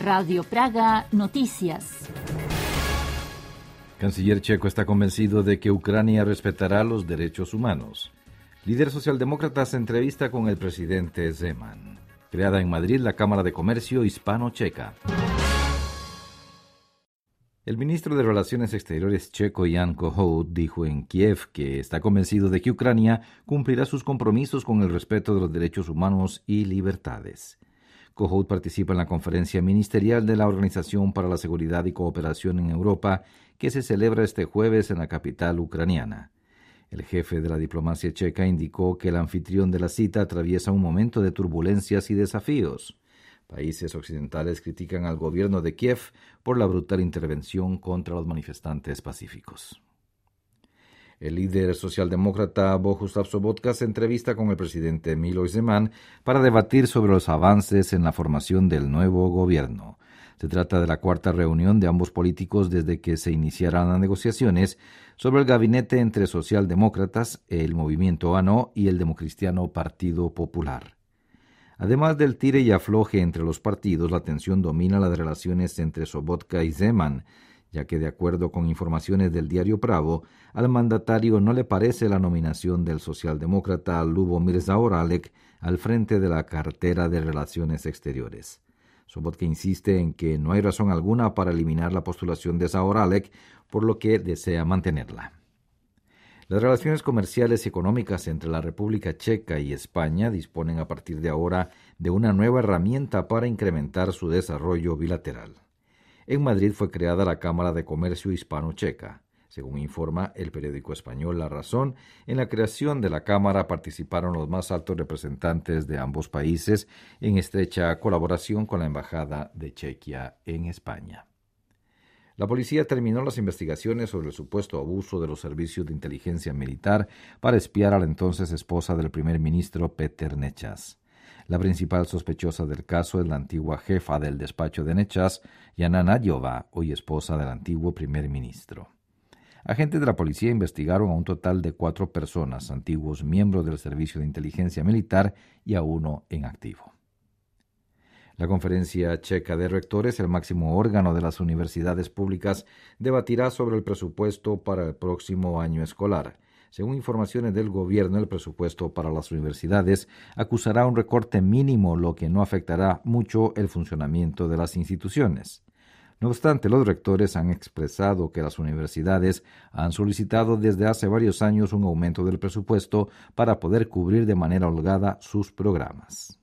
Radio Praga Noticias. Canciller checo está convencido de que Ucrania respetará los derechos humanos. Líder socialdemócrata se entrevista con el presidente Zeman. Creada en Madrid la Cámara de Comercio Hispano-Checa. El ministro de Relaciones Exteriores checo Jan Kohout dijo en Kiev que está convencido de que Ucrania cumplirá sus compromisos con el respeto de los derechos humanos y libertades. Kohout participa en la conferencia ministerial de la Organización para la Seguridad y Cooperación en Europa, que se celebra este jueves en la capital ucraniana. El jefe de la diplomacia checa indicó que el anfitrión de la cita atraviesa un momento de turbulencias y desafíos. Países occidentales critican al gobierno de Kiev por la brutal intervención contra los manifestantes pacíficos. El líder socialdemócrata Bohuslav Sobotka se entrevista con el presidente Miloš Zeman para debatir sobre los avances en la formación del nuevo gobierno. Se trata de la cuarta reunión de ambos políticos desde que se iniciaran las negociaciones sobre el gabinete entre socialdemócratas, el movimiento ANO y el democristiano Partido Popular. Además del tire y afloje entre los partidos, la tensión domina las relaciones entre Sobotka y Zeman, ya que de acuerdo con informaciones del diario Pravo, al mandatario no le parece la nominación del socialdemócrata Lubomir Zaorálek al frente de la cartera de Relaciones Exteriores. Sobotka insiste en que no hay razón alguna para eliminar la postulación de Zaorálek, por lo que desea mantenerla. Las relaciones comerciales y económicas entre la República Checa y España disponen a partir de ahora de una nueva herramienta para incrementar su desarrollo bilateral. En Madrid fue creada la Cámara de Comercio Hispano-Checa. Según informa el periódico español La Razón, en la creación de la Cámara participaron los más altos representantes de ambos países en estrecha colaboración con la Embajada de Chequia en España. La policía terminó las investigaciones sobre el supuesto abuso de los servicios de inteligencia militar para espiar a la entonces esposa del primer ministro Peter Nečas. La principal sospechosa del caso es la antigua jefa del despacho de Nečas, Jana Nadjová, hoy esposa del antiguo primer ministro. Agentes de la policía investigaron a un total de 4 personas, antiguos miembros del servicio de inteligencia militar y a uno en activo. La Conferencia Checa de Rectores, el máximo órgano de las universidades públicas, debatirá sobre el presupuesto para el próximo año escolar. Según informaciones del gobierno, el presupuesto para las universidades acusará un recorte mínimo, lo que no afectará mucho el funcionamiento de las instituciones. No obstante, los rectores han expresado que las universidades han solicitado desde hace varios años un aumento del presupuesto para poder cubrir de manera holgada sus programas.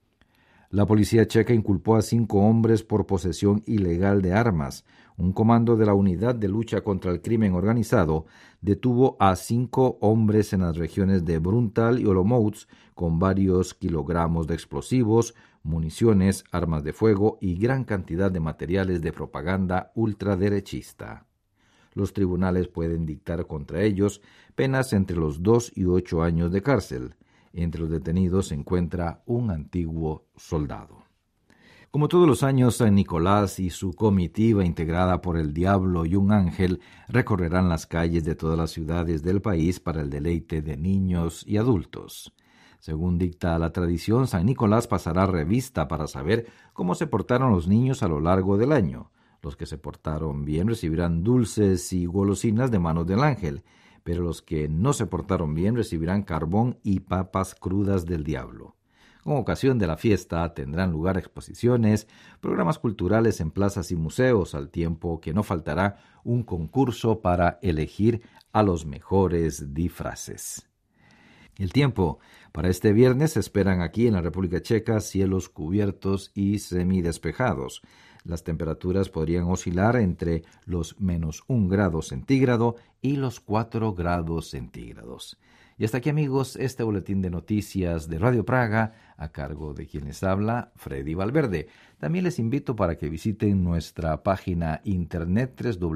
La policía checa inculpó a 5 hombres por posesión ilegal de armas. Un comando de la Unidad de Lucha contra el Crimen Organizado detuvo a 5 hombres en las regiones de Bruntal y Olomouc con varios kilogramos de explosivos, municiones, armas de fuego y gran cantidad de materiales de propaganda ultraderechista. Los tribunales pueden dictar contra ellos penas entre los 2 y 8 años de cárcel. Entre los detenidos se encuentra un antiguo soldado. Como todos los años, San Nicolás y su comitiva, integrada por el diablo y un ángel, recorrerán las calles de todas las ciudades del país para el deleite de niños y adultos. Según dicta la tradición, San Nicolás pasará revista para saber cómo se portaron los niños a lo largo del año. Los que se portaron bien recibirán dulces y golosinas de manos del ángel, pero los que no se portaron bien recibirán carbón y papas crudas del diablo. Con ocasión de la fiesta tendrán lugar exposiciones, programas culturales en plazas y museos, al tiempo que no faltará un concurso para elegir a los mejores disfraces. El tiempo para este viernes se esperan aquí en la República Checa cielos cubiertos y semidespejados. Las temperaturas podrían oscilar entre los -1 grado centígrado y los 4 grados centígrados. Y hasta aquí, amigos, este boletín de noticias de Radio Praga, a cargo de quien les habla, Freddy Valverde. También les invito para que visiten nuestra página internet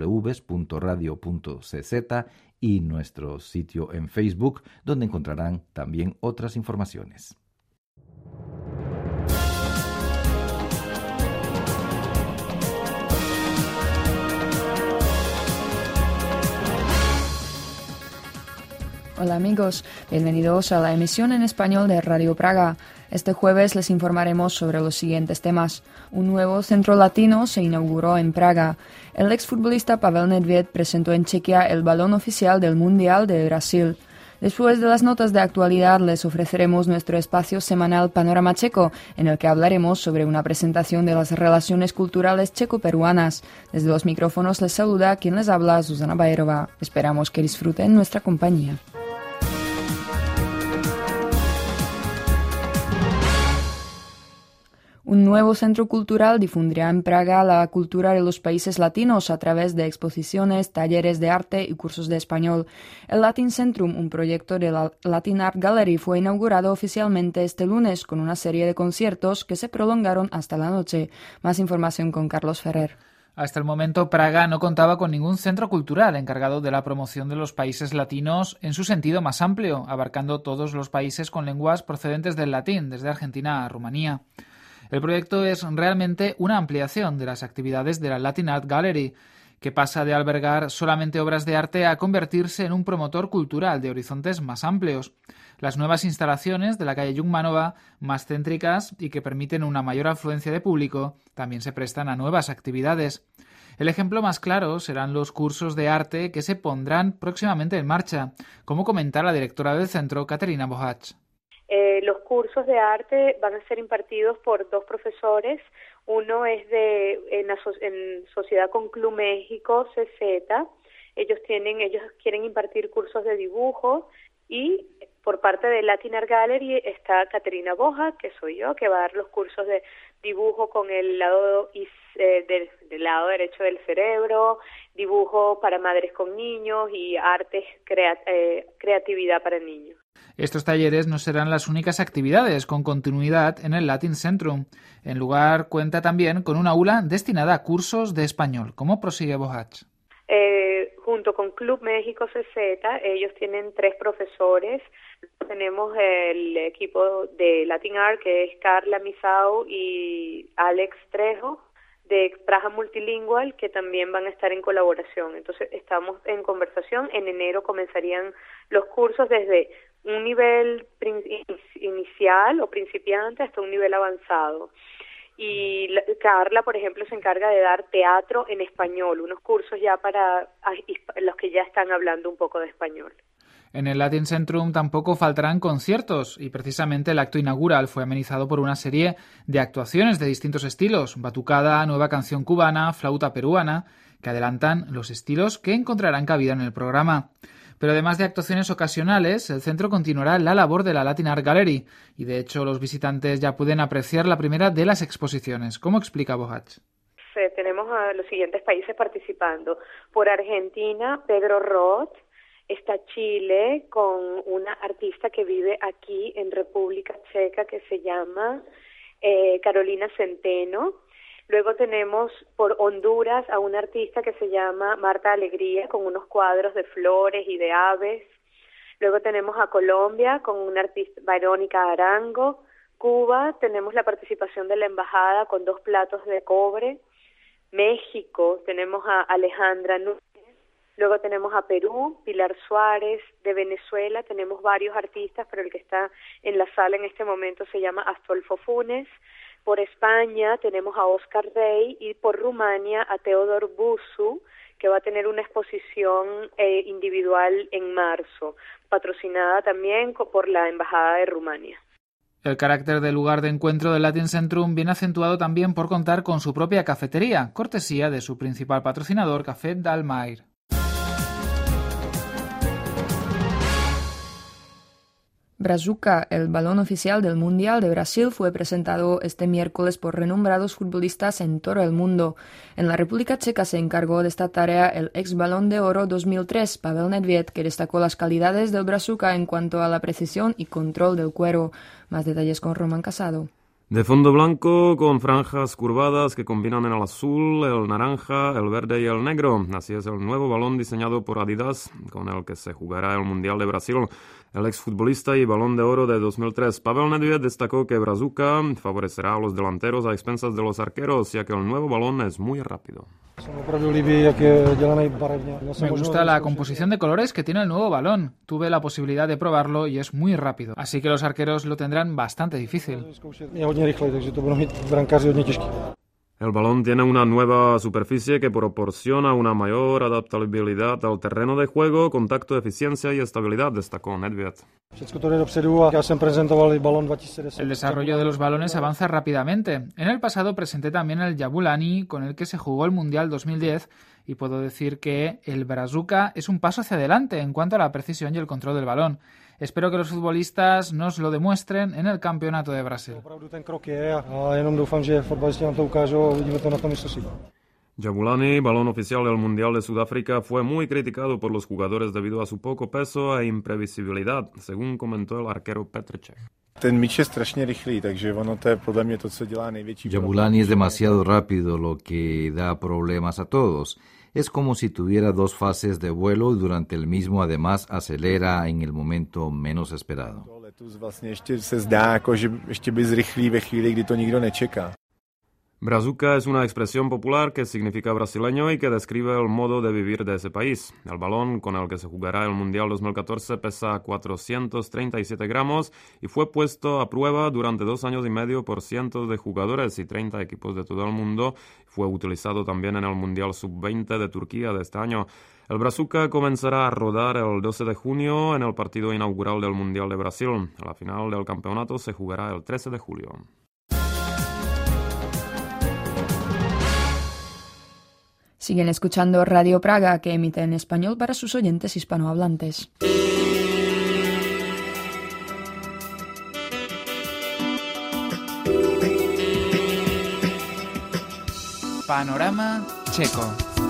www.radio.cz y nuestro sitio en Facebook, donde encontrarán también otras informaciones. Hola amigos, bienvenidos a la emisión en español de Radio Praga. Este jueves les informaremos sobre los siguientes temas. Un nuevo centro latino se inauguró en Praga. El exfutbolista Pavel Nedvěd presentó en Chequia el balón oficial del Mundial de Brasil. Después de las notas de actualidad les ofreceremos nuestro espacio semanal Panorama Checo, en el que hablaremos sobre una presentación de las relaciones culturales checo-peruanas. Desde los micrófonos les saluda quien les habla, Zuzana Bajerova. Esperamos que disfruten nuestra compañía. Un nuevo centro cultural difundirá en Praga la cultura de los países latinos a través de exposiciones, talleres de arte y cursos de español. El Latin Centrum, un proyecto de la Latin Art Gallery, fue inaugurado oficialmente este lunes con una serie de conciertos que se prolongaron hasta la noche. Más información con Carlos Ferrer. Hasta el momento, Praga no contaba con ningún centro cultural encargado de la promoción de los países latinos en su sentido más amplio, abarcando todos los países con lenguas procedentes del latín, desde Argentina a Rumanía. El proyecto es realmente una ampliación de las actividades de la Latin Art Gallery, que pasa de albergar solamente obras de arte a convertirse en un promotor cultural de horizontes más amplios. Las nuevas instalaciones de la calle Jungmanova, más céntricas y que permiten una mayor afluencia de público, también se prestan a nuevas actividades. El ejemplo más claro serán los cursos de arte que se pondrán próximamente en marcha, como comenta la directora del centro, Katerina Bohach. Los cursos de arte van a ser impartidos por dos profesores. Uno es en sociedad con Club México, CZ. Ellos quieren impartir cursos de dibujo, y por parte de Latin Art Gallery está Katerina Boja, que soy yo, que va a dar los cursos de dibujo con el lado del lado derecho del cerebro, dibujo para madres con niños y artes, creatividad para niños. Estos talleres no serán las únicas actividades con continuidad en el Latin Centrum. El lugar cuenta también con una aula destinada a cursos de español. ¿Cómo prosigue Bohach? Junto con Club México CZ, ellos tienen 3 profesores. Tenemos el equipo de Latin Art, que es Carla Misau y Alex Trejo, de Praga Multilingual, que también van a estar en colaboración. Entonces, estamos en conversación. En enero comenzarían los cursos desde un nivel inicial o principiante hasta un nivel avanzado. Y Carla, por ejemplo, se encarga de dar teatro en español, unos cursos ya para los que ya están hablando un poco de español. En el Latin Centrum tampoco faltarán conciertos, y precisamente el acto inaugural fue amenizado por una serie de actuaciones de distintos estilos: batucada, nueva canción cubana, flauta peruana, que adelantan los estilos que encontrarán cabida en el programa. Pero además de actuaciones ocasionales, el centro continuará la labor de la Latin Art Gallery, y de hecho los visitantes ya pueden apreciar la primera de las exposiciones. ¿Cómo explica Bohach? Tenemos a los siguientes países participando. Por Argentina, Pedro Roth. Está Chile, con una artista que vive aquí en República Checa que se llama Carolina Centeno. Luego tenemos por Honduras a una artista que se llama Marta Alegría, con unos cuadros de flores y de aves. Luego tenemos a Colombia con una artista, Verónica Arango. Cuba, tenemos la participación de la embajada con 2 platos de cobre. México, tenemos a Alejandra Núñez. Luego tenemos a Perú, Pilar Suárez. De Venezuela tenemos varios artistas, pero el que está en la sala en este momento se llama Astolfo Funes. Por España tenemos a Oscar Rey, y por Rumania a Teodor Busu, que va a tener una exposición individual en marzo, patrocinada también por la Embajada de Rumania. El carácter del lugar de encuentro del Latin Centrum viene acentuado también por contar con su propia cafetería, cortesía de su principal patrocinador, Café Dalmair. Brazuca, el balón oficial del Mundial de Brasil, fue presentado este miércoles por renombrados futbolistas en todo el mundo. En la República Checa se encargó de esta tarea el ex Balón de Oro 2003, Pavel Nedvěd, que destacó las calidades del Brazuca en cuanto a la precisión y control del cuero. Más detalles con Román Casado. De fondo blanco con franjas curvadas que combinan el azul, el naranja, el verde y el negro. Así es el nuevo balón diseñado por Adidas, con el que se jugará el Mundial de Brasil. El exfutbolista y Balón de Oro de 2003 Pavel Nedvěd destacó que Brazuca favorecerá a los delanteros a expensas de los arqueros, ya que el nuevo balón es muy rápido. Me gusta la composición de colores que tiene el nuevo balón. Tuve la posibilidad de probarlo y es muy rápido, así que los arqueros lo tendrán bastante difícil. El balón tiene una nueva superficie que proporciona una mayor adaptabilidad al terreno de juego, contacto, eficiencia y estabilidad, destacó Nedvěd. El desarrollo de los balones avanza rápidamente. En el pasado presenté también el Jabulani, con el que se jugó el Mundial 2010, y puedo decir que el Brazuca es un paso hacia adelante en cuanto a la precisión y el control del balón. Espero que los futbolistas nos lo demuestren en el Campeonato de Brasil. Jabulani, balón oficial del Mundial de Sudáfrica, fue muy criticado por los jugadores debido a su poco peso e imprevisibilidad, según comentó el arquero Petr Cech. Jabulani es demasiado rápido, lo que da problemas a todos. Es como si tuviera dos fases de vuelo y durante el mismo además acelera en el momento menos esperado. Brazuca es una expresión popular que significa brasileño y que describe el modo de vivir de ese país. El balón con el que se jugará el Mundial 2014 pesa 437 gramos y fue puesto a prueba durante 2 años y medio por cientos de jugadores y 30 equipos de todo el mundo. Fue utilizado también en el Mundial Sub-20 de Turquía de este año. El Brazuca comenzará a rodar el 12 de junio en el partido inaugural del Mundial de Brasil. La final del campeonato se jugará el 13 de julio. Siguen escuchando Radio Praga, que emite en español para sus oyentes hispanohablantes. Panorama checo.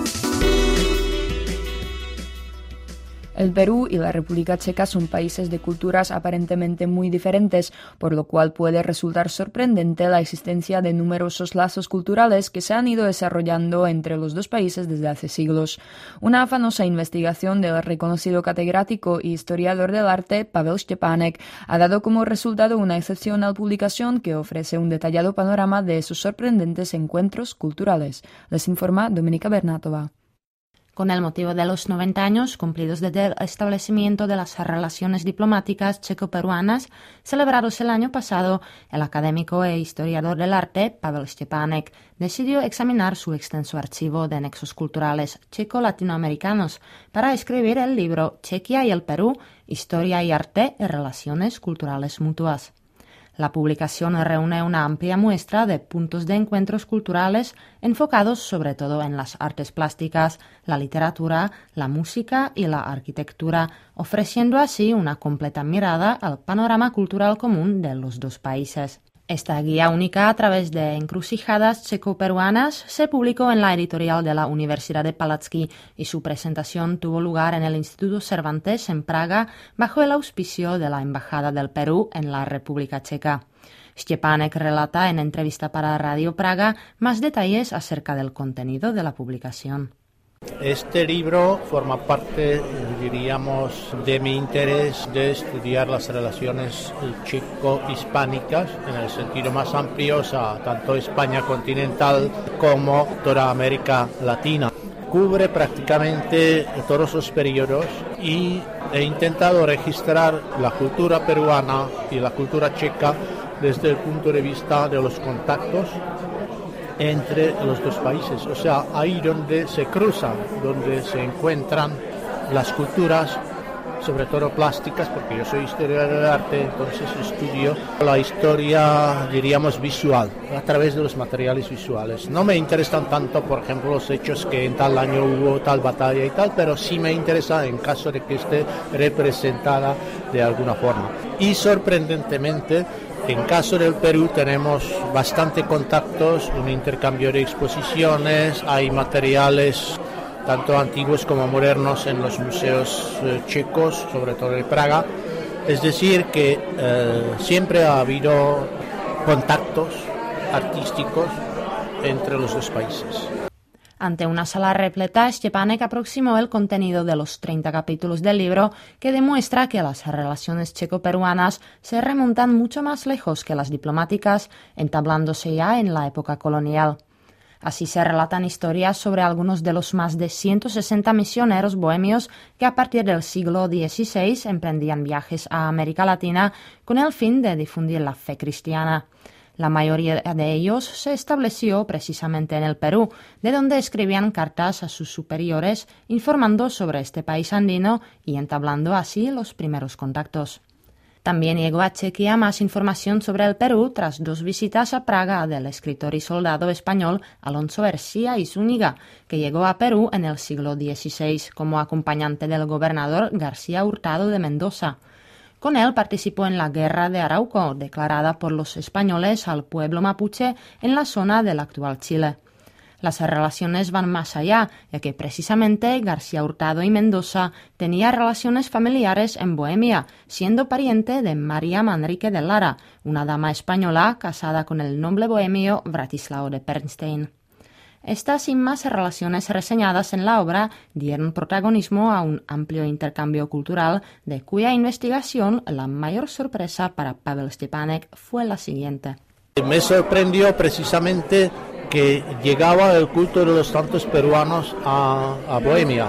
El Perú y la República Checa son países de culturas aparentemente muy diferentes, por lo cual puede resultar sorprendente la existencia de numerosos lazos culturales que se han ido desarrollando entre los dos países desde hace siglos. Una afanosa investigación del reconocido catedrático y historiador del arte Pavel Štěpánek ha dado como resultado una excepcional publicación que ofrece un detallado panorama de esos sorprendentes encuentros culturales. Les informa Dominika Bernátova. Con el motivo de los 90 años cumplidos desde el establecimiento de las relaciones diplomáticas checo-peruanas, celebrados el año pasado, el académico e historiador del arte, Pavel Štěpánek, decidió examinar su extenso archivo de nexos culturales checo-latinoamericanos para escribir el libro Chequia y el Perú, Historia y Arte y Relaciones Culturales Mutuas. La publicación reúne una amplia muestra de puntos de encuentros culturales enfocados sobre todo en las artes plásticas, la literatura, la música y la arquitectura, ofreciendo así una completa mirada al panorama cultural común de los dos países. Esta guía única a través de encrucijadas checo-peruanas se publicó en la editorial de la Universidad de Palacký y su presentación tuvo lugar en el Instituto Cervantes en Praga bajo el auspicio de la Embajada del Perú en la República Checa. Štěpánek relata en entrevista para Radio Praga más detalles acerca del contenido de la publicación. Este libro forma parte, diríamos, de mi interés de estudiar las relaciones checo-hispánicas en el sentido más amplio, o sea, tanto España continental como toda América Latina. Cubre prácticamente todos los periodos y he intentado registrar la cultura peruana y la cultura checa desde el punto de vista de los contactos entre los dos países, o sea, ahí donde se cruzan, donde se encuentran las culturas, sobre todo plásticas, porque yo soy historiador del arte, entonces estudio la historia, diríamos, visual, a través de los materiales visuales. No me interesan tanto, por ejemplo, los hechos que en tal año hubo tal batalla y tal, pero sí me interesa en caso de que esté representada de alguna forma. Y sorprendentemente, en caso del Perú tenemos bastante contactos, un intercambio de exposiciones, hay materiales tanto antiguos como modernos en los museos checos, sobre todo de Praga. Es decir, que siempre ha habido contactos artísticos entre los dos países. Ante una sala repleta, Štěpánek aproximó el contenido de los 30 capítulos del libro, que demuestra que las relaciones checo-peruanas se remontan mucho más lejos que las diplomáticas, entablándose ya en la época colonial. Así se relatan historias sobre algunos de los más de 160 misioneros bohemios que a partir del siglo XVI emprendían viajes a América Latina con el fin de difundir la fe cristiana. La mayoría de ellos se estableció precisamente en el Perú, de donde escribían cartas a sus superiores informando sobre este país andino y entablando así los primeros contactos. También llegó a Chequia más información sobre el Perú tras 2 visitas a Praga del escritor y soldado español Alonso Ercilla y Zúñiga, que llegó a Perú en el siglo XVI como acompañante del gobernador García Hurtado de Mendoza. Con él participó en la Guerra de Arauco, declarada por los españoles al pueblo mapuche en la zona del actual Chile. Las relaciones van más allá, ya que precisamente García Hurtado y Mendoza tenía relaciones familiares en Bohemia, siendo pariente de María Manrique de Lara, una dama española casada con el noble bohemio Vratislao de Pernstein. Estas y más relaciones reseñadas en la obra dieron protagonismo a un amplio intercambio cultural de cuya investigación la mayor sorpresa para Pavel Štěpánek fue la siguiente. Me sorprendió precisamente que llegaba el culto de los santos peruanos a Bohemia,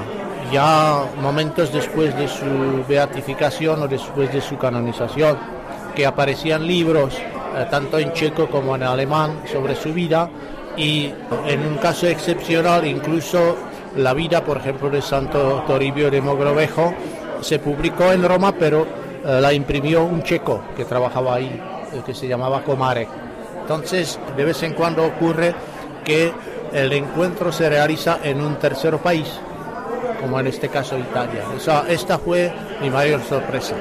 ya momentos después de su beatificación o después de su canonización, que aparecían libros tanto en checo como en alemán sobre su vida. Y en un caso excepcional, incluso la vida, por ejemplo, de Santo Toribio de Mogrovejo se publicó en Roma, pero la imprimió un checo que trabajaba ahí, que se llamaba Komarek. Entonces, de vez en cuando ocurre que el encuentro se realiza en un tercer país, como en este caso Italia. Esta fue mi mayor sorpresa.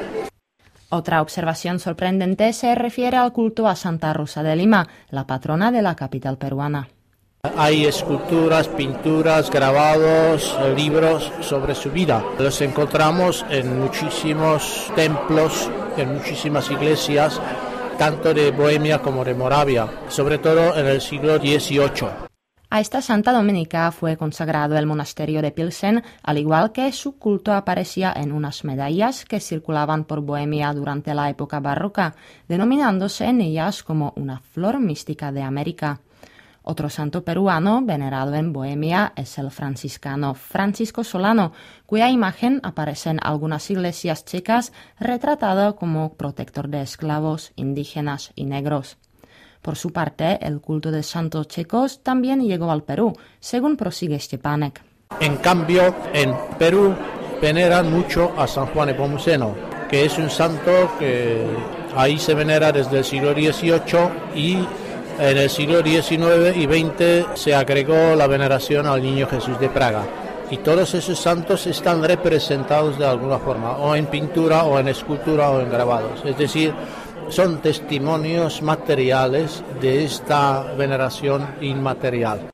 Otra observación sorprendente se refiere al culto a Santa Rosa de Lima, la patrona de la capital peruana. Hay esculturas, pinturas, grabados, libros sobre su vida. Los encontramos en muchísimos templos, en muchísimas iglesias, tanto de Bohemia como de Moravia, sobre todo en el siglo XVIII. A esta santa dominica fue consagrado el monasterio de Pilsen, al igual que su culto aparecía en unas medallas que circulaban por Bohemia durante la época barroca, denominándose en ellas como una flor mística de América. Otro santo peruano venerado en Bohemia es el franciscano Francisco Solano, cuya imagen aparece en algunas iglesias checas retratado como protector de esclavos, indígenas y negros. Por su parte, el culto de santos checos también llegó al Perú, según prosigue Štěpánek. En cambio, en Perú veneran mucho a San Juan Nepomuceno, que es un santo que ahí se venera desde el siglo XVIII y en el siglo XIX y XX se agregó la veneración al Niño Jesús de Praga. Y todos esos santos están representados de alguna forma, o en pintura, o en escultura, o en grabados. Es decir, son testimonios materiales de esta veneración inmaterial.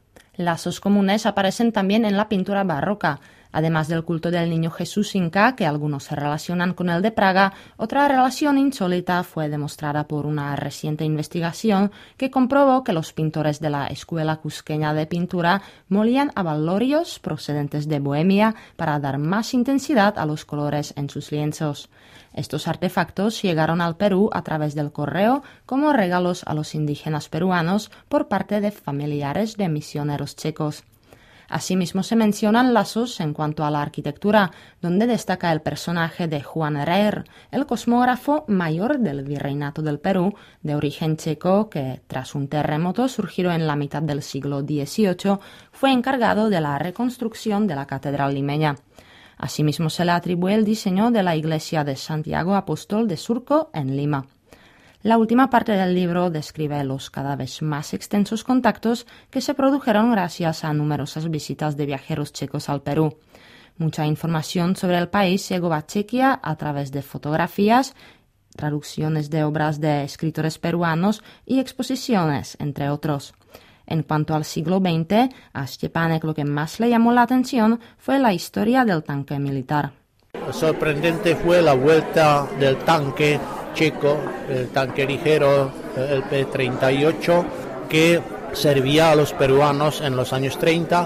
Lazos comunes aparecen también en la pintura barroca. Además del culto del Niño Jesús inca, que algunos se relacionan con el de Praga, otra relación insólita fue demostrada por una reciente investigación que comprobó que los pintores de la Escuela Cusqueña de Pintura molían abalorios procedentes de Bohemia para dar más intensidad a los colores en sus lienzos. Estos artefactos llegaron al Perú a través del correo como regalos a los indígenas peruanos por parte de familiares de misioneros checos. Asimismo se mencionan lazos en cuanto a la arquitectura, donde destaca el personaje de Juan Herrera, el cosmógrafo mayor del Virreinato del Perú, de origen checo, que tras un terremoto surgido en la mitad del siglo XVIII fue encargado de la reconstrucción de la catedral limeña. Asimismo se le atribuye el diseño de la iglesia de Santiago Apóstol de Surco en Lima. La última parte del libro describe los cada vez más extensos contactos que se produjeron gracias a numerosas visitas de viajeros checos al Perú. Mucha información sobre el país llegó a Chequia a través de fotografías, traducciones de obras de escritores peruanos y exposiciones, entre otros. En cuanto al siglo XX, a Štěpánek lo que más le llamó la atención fue la historia del tanque militar. Sorprendente fue la vuelta del tanque checo, el tanque ligero, el P-38, que servía a los peruanos en los años 30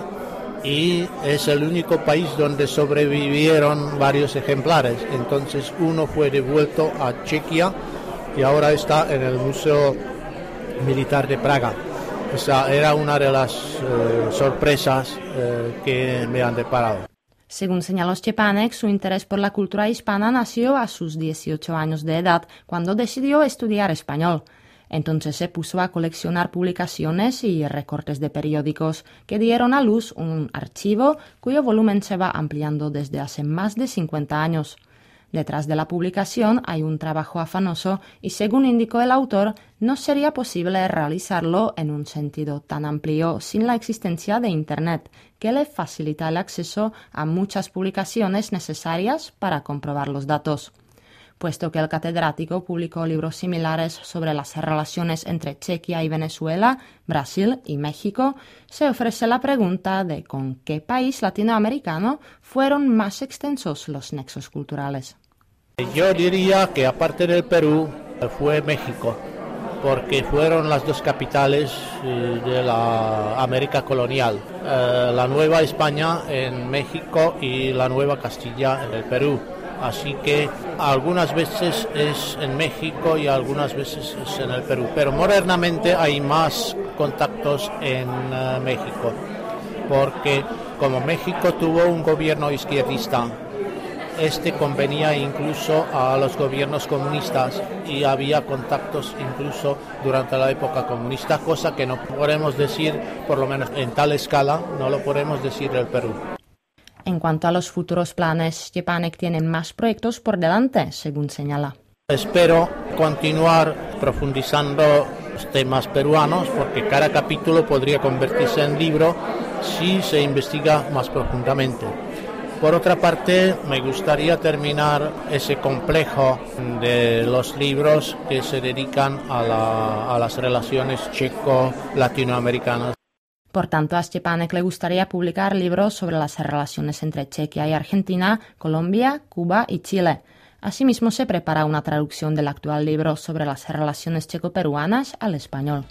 y es el único país donde sobrevivieron varios ejemplares. Entonces uno fue devuelto a Chequia y ahora está en el Museo Militar de Praga. Esa era una de las sorpresas que me han deparado. Según señaló Štěpánek, su interés por la cultura hispana nació a sus 18 años de edad, cuando decidió estudiar español. Entonces se puso a coleccionar publicaciones y recortes de periódicos que dieron a luz un archivo cuyo volumen se va ampliando desde hace más de 50 años. Detrás de la publicación hay un trabajo afanoso y, según indicó el autor, no sería posible realizarlo en un sentido tan amplio sin la existencia de Internet, que le facilita el acceso a muchas publicaciones necesarias para comprobar los datos. Puesto que el catedrático publicó libros similares sobre las relaciones entre Chequia y Venezuela, Brasil y México, se ofrece la pregunta de con qué país latinoamericano fueron más extensos los nexos culturales. Yo diría que aparte del Perú fue México, porque fueron las dos capitales de la América colonial, la Nueva España en México y la Nueva Castilla en el Perú. Así que algunas veces es en México y algunas veces es en el Perú, pero modernamente hay más contactos en México, porque como México tuvo un gobierno izquierdista, convenía incluso a los gobiernos comunistas y había contactos incluso durante la época comunista, cosa que no podemos decir, por lo menos en tal escala, no lo podemos decir del Perú. En cuanto a los futuros planes, Štěpánek tiene más proyectos por delante, según señala. Espero continuar profundizando los temas peruanos, porque cada capítulo podría convertirse en libro si se investiga más profundamente. Por otra parte, me gustaría terminar ese complejo de los libros que se dedican a las relaciones checo-latinoamericanas. Por tanto, a Štěpánek le gustaría publicar libros sobre las relaciones entre Chequia y Argentina, Colombia, Cuba y Chile. Asimismo, se prepara una traducción del actual libro sobre las relaciones checo-peruanas al español.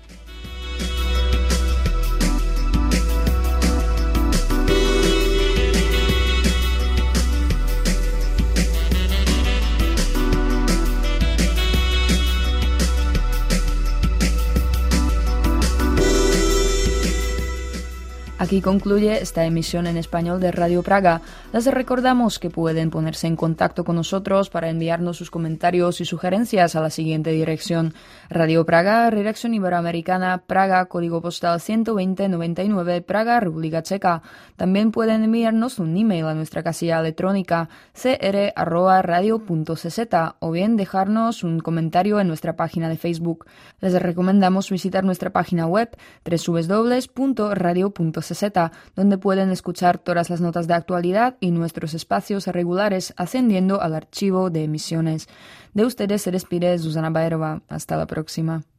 Aquí concluye esta emisión en español de Radio Praga. Les recordamos que pueden ponerse en contacto con nosotros para enviarnos sus comentarios y sugerencias a la siguiente dirección: Radio Praga, Redacción Iberoamericana, Praga, código postal 12099, Praga, República Checa. También pueden enviarnos un email a nuestra casilla electrónica cr@radio.cz o bien dejarnos un comentario en nuestra página de Facebook. Les recomendamos visitar nuestra página web www.radio.cz, donde pueden escuchar todas las notas de actualidad y nuestros espacios regulares ascendiendo al archivo de emisiones. De ustedes se despide Zuzana Bajerova. Hasta la próxima.